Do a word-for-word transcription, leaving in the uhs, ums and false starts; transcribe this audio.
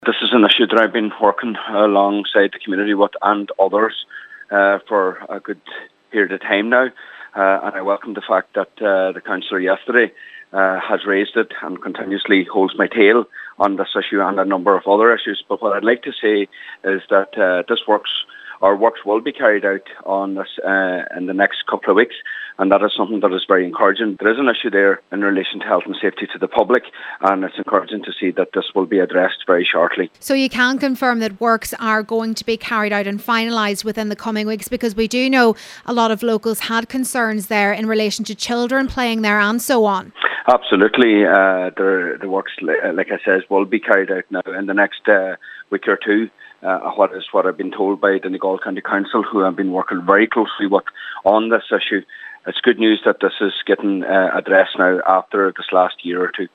This is an issue that I've been working alongside the community with and others uh, for a good period of time now, uh, and I welcome the fact that uh, the councillor yesterday uh, has raised it and continuously holds my tail on this issue and a number of other issues. But what I'd like to say is that uh, this works, our works will be carried out on this uh, in the next couple of weeks, and that is something that is very encouraging. There is an issue there in relation to health and safety to the public, and it's encouraging to see that this will be addressed very shortly. So you can confirm that works are going to be carried out and finalised within the coming weeks, because we do know a lot of locals had concerns there in relation to children playing there and so on. Absolutely. Uh, the, the works, like I said, will be carried out now in the next uh, week or two. Uh, what is what I've been told by the Donegal County Council, who have been working very closely with on this issue. It's good news that this is getting uh, addressed now after this last year or two.